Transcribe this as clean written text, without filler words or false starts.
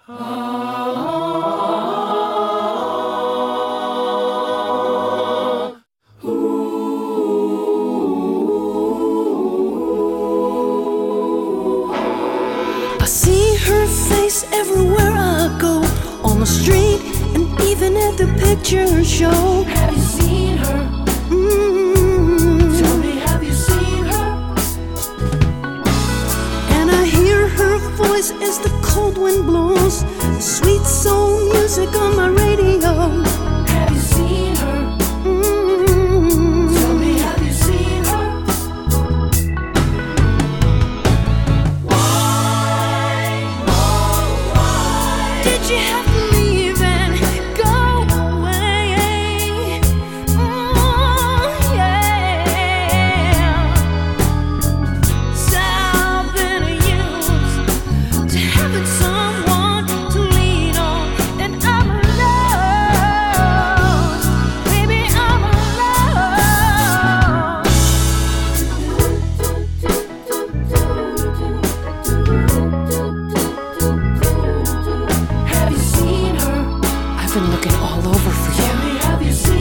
I see her face everywhere I go, on the street and even at the picture show. Have you seen her? Tell me, have you seen her? And I hear her voice as the cold wind blows, the sweet soul music on my radio. Have you seen her? Tell me, have you seen her? Why, oh why Did you have to leave and go away? Yeah. So I've been used to having someone to lean on, and I'm alone. Baby, I'm Have you seen her? I've been looking all over for Tell you. me, have you seen her?